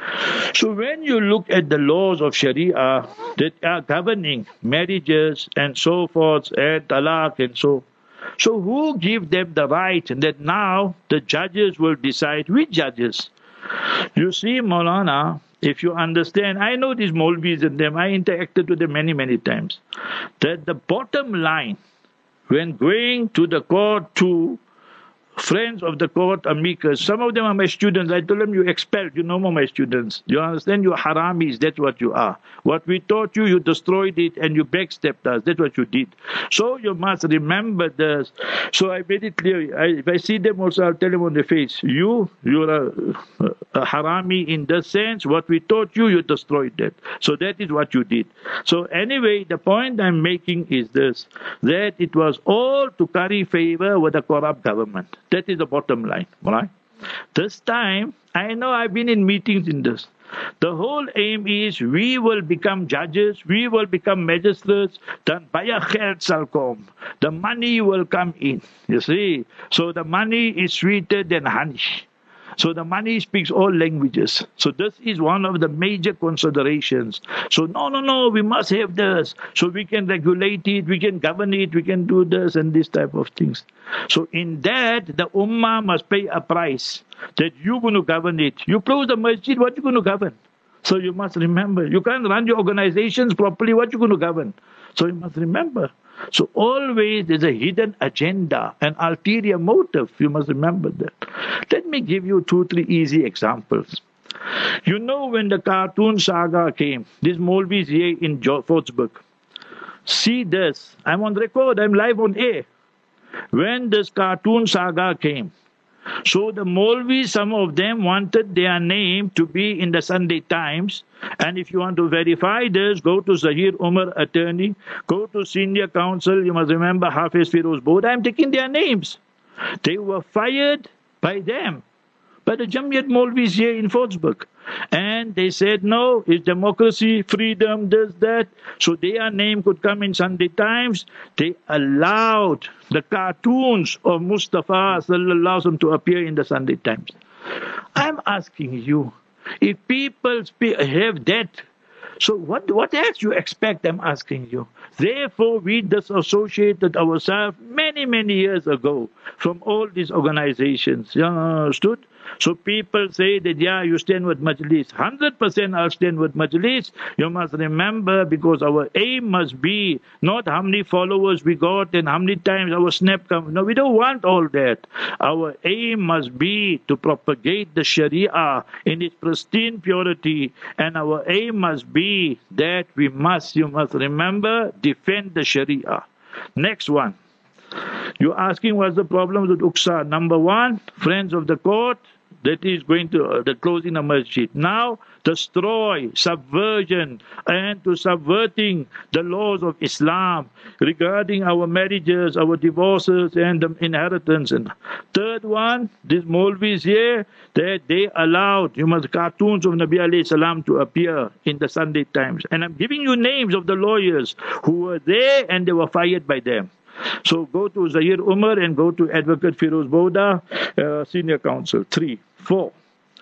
So when you look at the laws of Sharia that are governing marriages and so forth and talaq and so who give them the right that now the judges will decide? Which judges? You see, Maulana, if you understand, I know these Maulvis and them, I interacted with them many times, that the bottom line when going to the court to friends of the court, amicus. Some of them are my students. I told them, you expelled. You no more my students. You understand? You haramis. That's what you are. What we taught you, you destroyed it and you backstepped us. That's what you did. So you must remember this. So I made it clear. If I see them also, I'll tell them on the face, you're a harami in the sense. What we taught you, you destroyed that. So that is what you did. So anyway, the point I'm making is this, that it was all to curry favor with the corrupt government. That is the bottom line, right? This time, I know I've been in meetings in this. The whole aim is we will become judges, we will become magistrates, then baie geld sal kom. The money will come in, you see. So the money is sweeter than honey. So the money speaks all languages. So this is one of the major considerations. So no, we must have this. So we can regulate it, we can govern it, we can do this and this type of things. So in that, the ummah must pay a price that you're going to govern it. You close the masjid, what you going to govern? So you must remember. You can't run your organizations properly, what you going to govern? So you must remember. So always there's a hidden agenda, an ulterior motive. You must remember that. Let me give you 2-3 easy examples. You know when the cartoon saga came, these Molvis here in Fortsburg. See this. I'm on record. I'm live on air. When this cartoon saga came, so the Molvis, some of them wanted their name to be in the Sunday Times. And if you want to verify this, go to Zahir Umar Attorney, go to Senior Counsel. You must remember Hafiz Firoz Board. I'm taking their names. They were fired by them, by the Jamiat Molvis here in Fortsburg. And they said, no, it's democracy, freedom, this, that. So their name could come in Sunday Times. They allowed the cartoons of Mustafa sallallahu alaihi wasallam to appear in the Sunday Times. I'm asking you, if people have that, so what else you expect, I'm asking you. Therefore, we disassociated ourselves many, many years ago from all these organizations. You understood? So people say that, yeah, you stand with Majlis. 100% I'll stand with Majlis. You must remember, because our aim must be not how many followers we got and how many times our snap comes. No, we don't want all that. Our aim must be to propagate the Sharia in its pristine purity. And our aim must be that you must remember, defend the Sharia. Next one. You're asking what's the problem with Uqsa. Number one, friends of the court, that is going to the closing of masjid. Now, destroy, subversion, and to subverting the laws of Islam regarding our marriages, our divorces, and the inheritance. And third one, this Molvis here, that they allowed cartoons of Nabi alayhi salam to appear in the Sunday Times. And I'm giving you names of the lawyers who were there and they were fired by them. So go to Zahir Umar and go to Advocate Firoz Boda, Senior Counsel. 3, 4.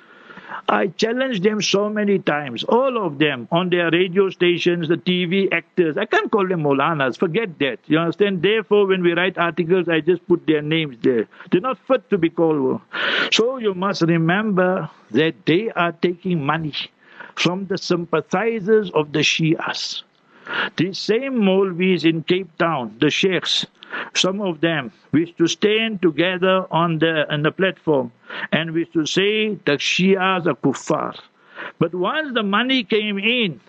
I challenged them so many times, all of them, on their radio stations, the TV actors. I can't call them Maulanas, forget that. You understand? Therefore, when we write articles, I just put their names there. They're not fit to be called. So you must remember that they are taking money from the sympathizers of the Shias. The same Molvis in Cape Town, the sheikhs, some of them wish to stand together on the platform and wish to say that Shias are kuffar. But once the money came in,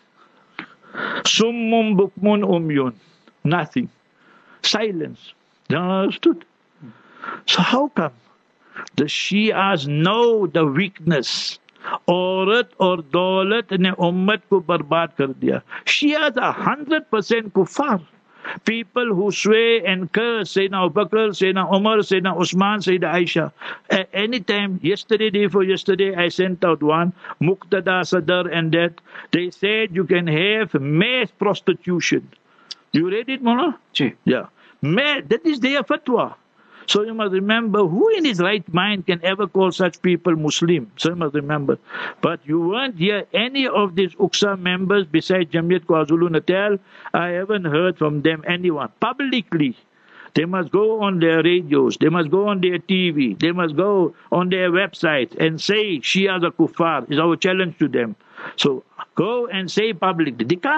summum bukmun umyun, nothing, silence. They understood. So how come the Shias know the weakness? औरत और दौलत ने उम्मत को बर्बाद कर दिया. Shias are 100% kuffar. People who swear and curse Sayyidina Abu Bakr, Sayyidina Umar, Sayyidina Usman, Sayyidina Aisha. At any time, yesterday, day before yesterday, I sent out one, Muqtada Sadr and that. They said you can have mass prostitution. You read it, Mullah? Yeah. That is their fatwa. So you must remember, who in his right mind can ever call such people Muslim? So you must remember. But you won't hear any of these Uqsa members besides Jamiat KwaZulu-Natal. I haven't heard from them, anyone, publicly. They must go on their radios, they must go on their TV, they must go on their websites and say Shias are kuffar. Is our challenge to them. So go and say publicly. They can't.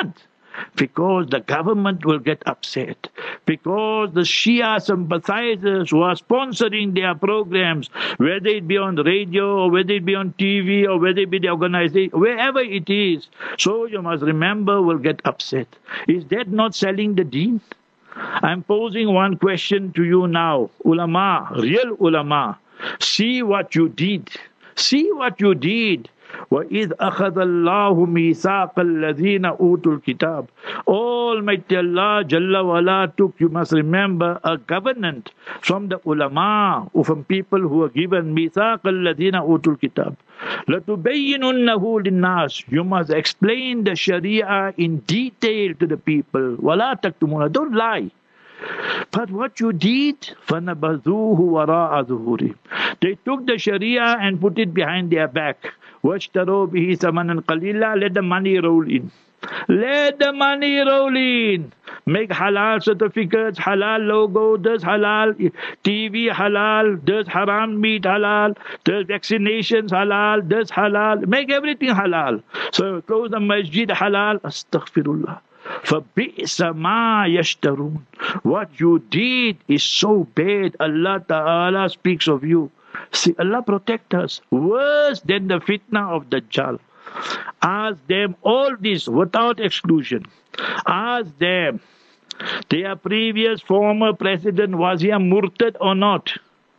Because the government will get upset. Because the Shia sympathizers who are sponsoring their programs, whether it be on the radio or whether it be on TV or whether it be the organization, wherever it is, so you must remember, will get upset. Is that not selling the deen? I'm posing one question to you now. Ulama, real ulama, see what you did. See what you did. وَإِذْ أَخَذَ اللَّهُ مِيثَاقَ الَّذِينَ أُوتُوا الْكِتَابَ. Almighty Allah Jalla wa'ala took, you must remember, a covenant from the ulama, or from people who were given مِيثَاقَ الَّذِينَ أُوتُوا الْكِتَابَ. لَتُبَيِّنُنَّهُ لِلنَّاسِ. You must explain the Sharia in detail to the people. وَلَا تَكْتُمُونَ. Don't lie. But what you did, فَنَبَذُوهُ وَرَاءَ ظُهُورِهِمْ. They took the Sharia and put it behind their back. وَاشْتَرَوْا بِهِ ثَمَنًا قَلِيلًا. Let the money roll in. Let the money roll in. Make halal certificates, halal logo, does halal TV halal, does haram meat halal, does vaccinations halal, does halal. Make everything halal. So close the masjid halal. Astaghfirullah. فَبِئْسَ مَا يَشْتَرُونَ. What you did is so bad. Allah Ta'ala speaks of you. See, Allah protect us. Worse than the fitna of Dajjal. Ask them all this without exclusion. Ask them, their previous former president, was he a murtad or not?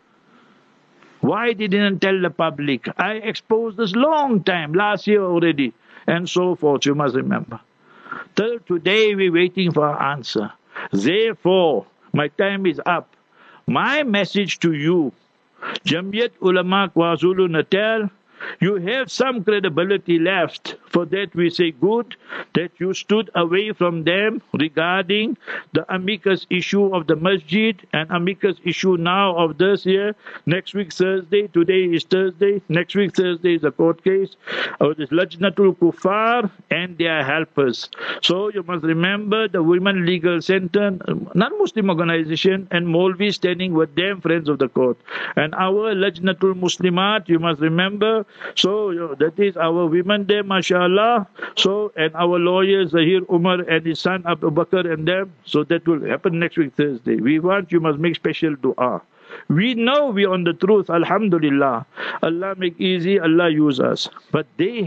Why they didn't tell the public? I exposed this long time, last year already, and so forth, you must remember. Till today we're waiting for an answer. Therefore, my time is up. My message to you, Jamiyat Ulama KwaZulu Natal, you have some credibility left. For that we say good, that you stood away from them regarding the amicus issue of the masjid and amicus issue now of this year. Next week Thursday, today is Thursday, next week Thursday is a court case of this Lajnatul Kuffar and their helpers. So you must remember the Women Legal Center, non-Muslim organization, and Maulvi standing with them, friends of the court. And our Lajnatul Muslimat, you must remember, so that is our women there, mashallah. So, and our lawyers, Zahir Umar and his son Abu Bakr and them. So that will happen next week Thursday. We want, you must make special dua. We know we are on the truth, alhamdulillah. Allah make easy, Allah use us. But they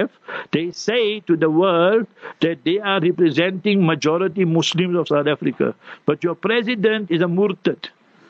say to the world that they are representing majority Muslims of South Africa. But your president is a murtad.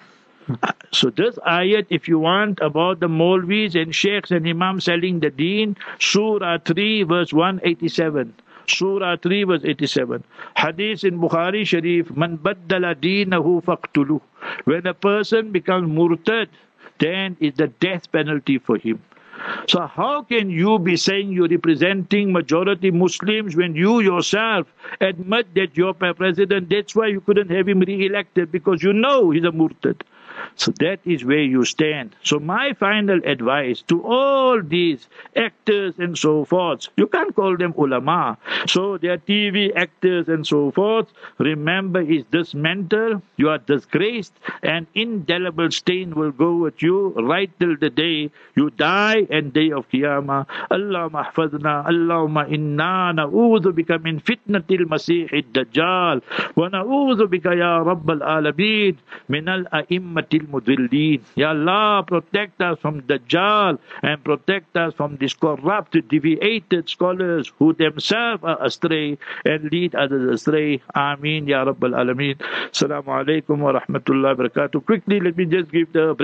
So this ayat, if you want, about the Maulvis and Sheikhs and Imams selling the deen, Surah 3 verse 187. Surah 3 verse 87. Hadith in Bukhari Sharif, Man baddala deenahu faqtuluh. When a person becomes murtad, then is the death penalty for him. So how can you be saying you're representing majority Muslims when you yourself admit that you're president? That's why you couldn't have him re-elected, because you know he's a murtad. So that is where you stand. So my final advice to all these actors and so forth, you can't call them ulama. So they are TV actors and so forth. Remember, is dismantled, you are disgraced, and indelible stain will go with you right till the day you die and day of Qiyamah. Allahumma ahfadna, Allahumma inna na'udhu bika min fitnatil masih ad-dajjal, wa na'udhu bika ya rabbal alameen min al-a'immatil mudillin. Ya Allah, protect us from Dajjal and protect us from these corrupt, deviated scholars who themselves are astray and lead others astray. Ameen, Ya Rabbal Alameen. Assalamu alaikum wa rahmatullahi wa barakatuh. Quickly, let me just give the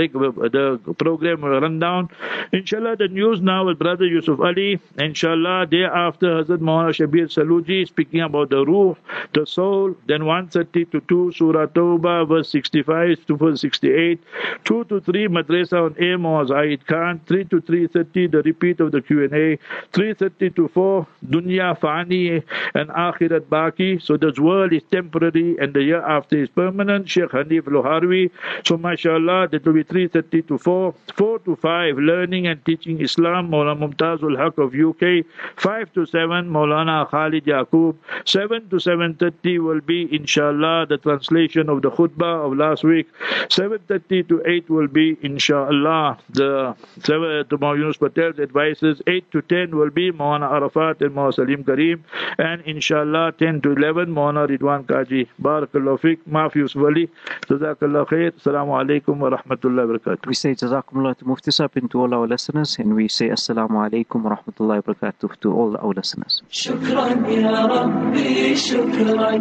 program rundown. Inshallah, the news now with Brother Yusuf Ali. Inshallah, day after Hazrat Maulana Shabir Saluji speaking about the ruh, the soul. Then 1:30 to 2, Surah Tawbah, verse 65 to verse 68. 2 to 3, Madrasa on Air, Zaid Khan. 3 to 3:30, the repeat of the Q&A. 3:30 to 4, Dunya Fani and Akhirat Baki. So this world is temporary and the year after is permanent. Sheikh Hanif Loharwi. So mashallah, that will be 3:30 to 4. 4 to 5, Learning and Teaching Islam, Maulana Mumtazul Haq of UK. 5 to 7, Maulana Khalid Yaqub. 7 to 7:30 will be, inshallah, the translation of the khutbah of last week. 7:30 to 8 will be, inshallah, the Maulana Yunus Patel's advices. 8 to 10 will be Maulana Arafat and Maulana Salim Kareem. and inshallah 10 to 11 Maulana Ridwan Qaji. Barakallahu fiqh, Mafi Uswali, Jazakallah khair. Assalamu alaikum wa rahmatullahi wa barakatuh. We say Jazakumullah to Mufti Sahib and to all our listeners, and we say Assalamu alaikum wa rahmatullahi wa barakatuh to all our listeners. شكرا يا ربي شكرا.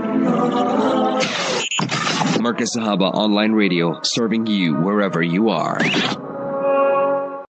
Markaz Sahaba Online Radio, serving you wherever you are.